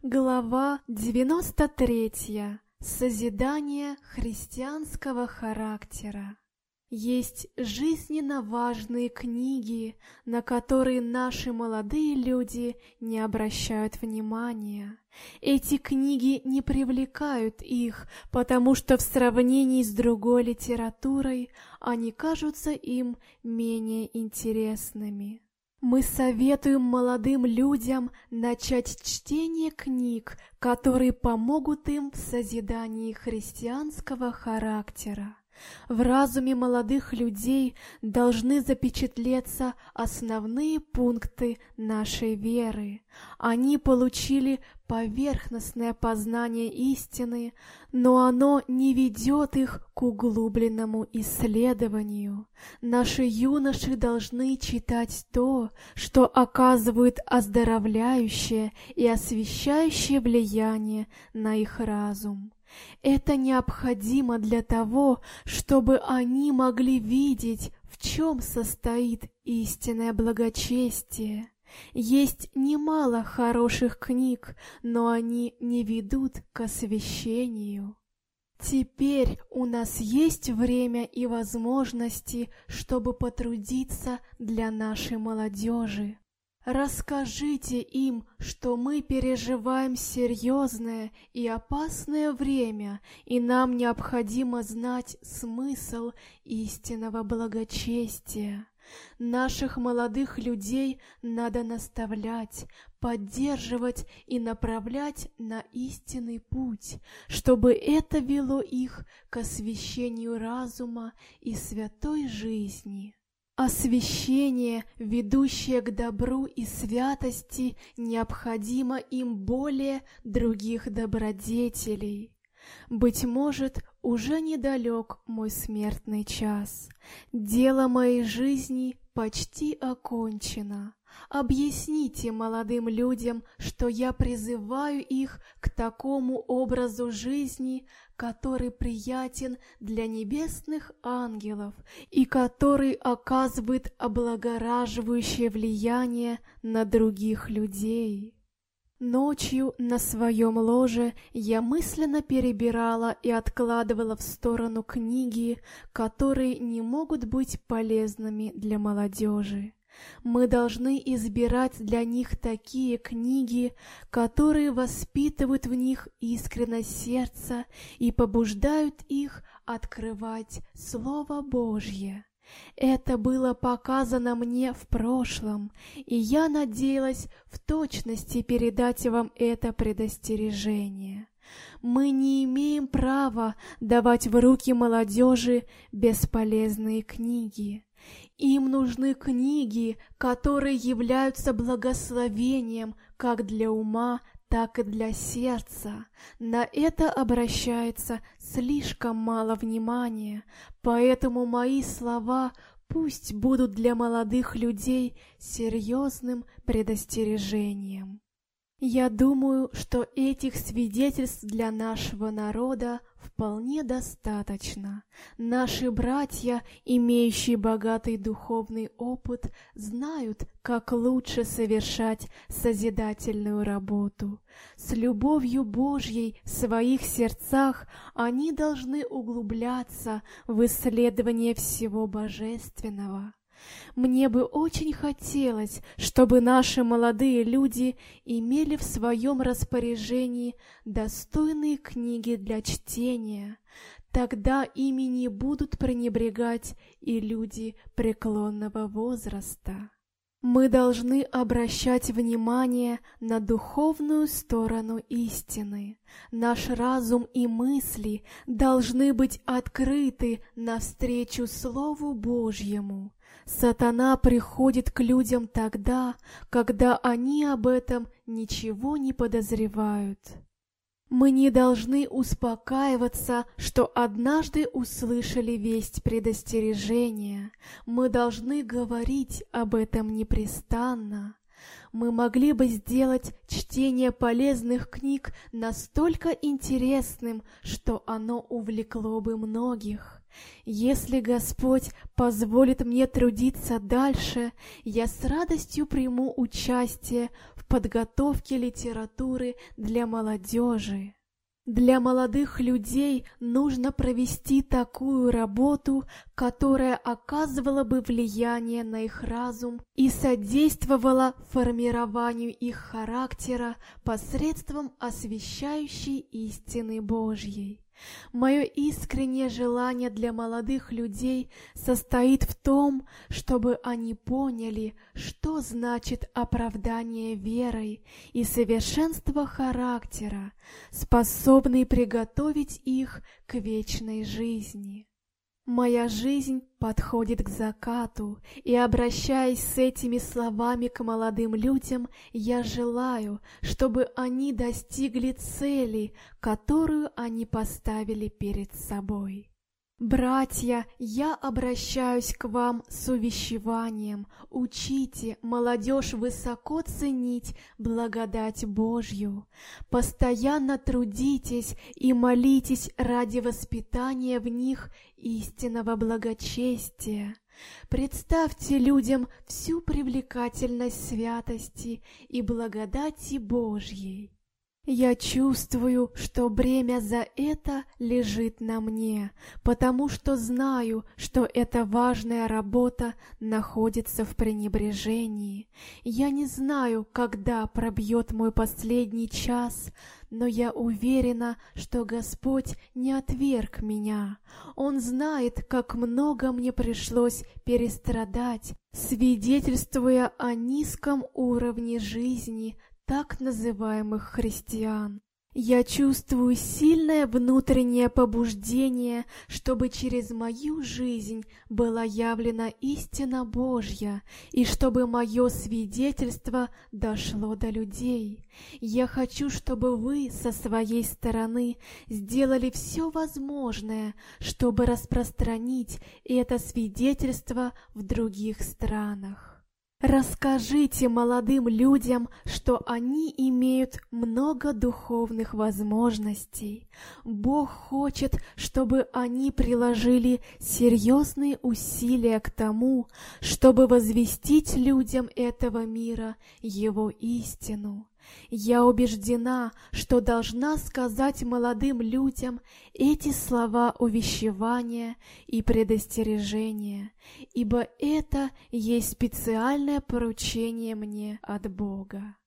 Глава 93. Созидание христианского характера. Есть жизненно важные книги, на которые наши молодые люди не обращают внимания. Эти книги не привлекают их, потому что в сравнении с другой литературой они кажутся им менее интересными. Мы советуем молодым людям начать чтение книг, которые помогут им в созидании христианского характера. В разуме молодых людей должны запечатлеться основные пункты нашей веры. Они получили поверхностное познание истины, но оно не ведет их к углубленному исследованию. Наши юноши должны читать то, что оказывает оздоровляющее и освещающее влияние на их разум. Это необходимо для того, чтобы они могли видеть, в чем состоит истинное благочестие. Есть немало хороших книг, но они не ведут к освящению. Теперь у нас есть время и возможности, чтобы потрудиться для нашей молодежи. Расскажите им, что мы переживаем серьезное и опасное время, и нам необходимо знать смысл истинного благочестия. Наших молодых людей надо наставлять, поддерживать и направлять на истинный путь, чтобы это вело их к освящению разума и святой жизни. Освящение, ведущее к добру и святости, необходимо им более других добродетелей. Быть может, уже недалек мой смертный час. Дело моей жизни почти окончено. Объясните молодым людям, что я призываю их к такому образу жизни, который приятен для небесных ангелов и который оказывает облагораживающее влияние на других людей. Ночью на своем ложе я мысленно перебирала и откладывала в сторону книги, которые не могут быть полезными для молодежи. Мы должны избирать для них такие книги, которые воспитывают в них искренность сердца и побуждают их открывать Слово Божье. Это было показано мне в прошлом, и я надеялась в точности передать вам это предостережение. Мы не имеем права давать в руки молодежи бесполезные книги. Им нужны книги, которые являются благословением как для ума, так и для сердца. На это обращается слишком мало внимания, поэтому мои слова пусть будут для молодых людей серьезным предостережением. Я думаю, что этих свидетельств для нашего народа вполне достаточно. Наши братья, имеющие богатый духовный опыт, знают, как лучше совершать созидательную работу. С любовью Божьей в своих сердцах они должны углубляться в исследование всего божественного. Мне бы очень хотелось, чтобы наши молодые люди имели в своем распоряжении достойные книги для чтения. Тогда ими не будут пренебрегать и люди преклонного возраста. Мы должны обращать внимание на духовную сторону истины. Наш разум и мысли должны быть открыты навстречу Слову Божьему. Сатана приходит к людям тогда, когда они об этом ничего не подозревают. Мы не должны успокаиваться, что однажды услышали весть предостережения. Мы должны говорить об этом непрестанно. Мы могли бы сделать чтение полезных книг настолько интересным, что оно увлекло бы многих. Если Господь позволит мне трудиться дальше, я с радостью приму участие в подготовке литературы для молодежи. Для молодых людей нужно провести такую работу, которая оказывала бы влияние на их разум и содействовала формированию их характера посредством освещающей истины Божьей. Мое искреннее желание для молодых людей состоит в том, чтобы они поняли, что значит оправдание верой и совершенство характера, способный приготовить их к вечной жизни. Моя жизнь подходит к закату, и, обращаясь с этими словами к молодым людям, я желаю, чтобы они достигли цели, которую они поставили перед собой. Братья, я обращаюсь к вам с увещеванием: учите молодежь высоко ценить благодать Божью, постоянно трудитесь и молитесь ради воспитания в них истинного благочестия. Представьте людям всю привлекательность святости и благодати Божьей. Я чувствую, что бремя за это лежит на мне, потому что знаю, что эта важная работа находится в пренебрежении. Я не знаю, когда пробьет мой последний час, но я уверена, что Господь не отверг меня. Он знает, как много мне пришлось перестрадать, свидетельствуя о низком уровне жизни так называемых христиан. Я чувствую сильное внутреннее побуждение, чтобы через мою жизнь была явлена истина Божья, и чтобы мое свидетельство дошло до людей. Я хочу, чтобы вы со своей стороны сделали все возможное, чтобы распространить это свидетельство в других странах. Расскажите молодым людям, что они имеют много духовных возможностей. Бог хочет, чтобы они приложили серьезные усилия к тому, чтобы возвестить людям этого мира Его истину. Я убеждена, что должна сказать молодым людям эти слова увещевания и предостережения, ибо это есть специальное поручение мне от Бога.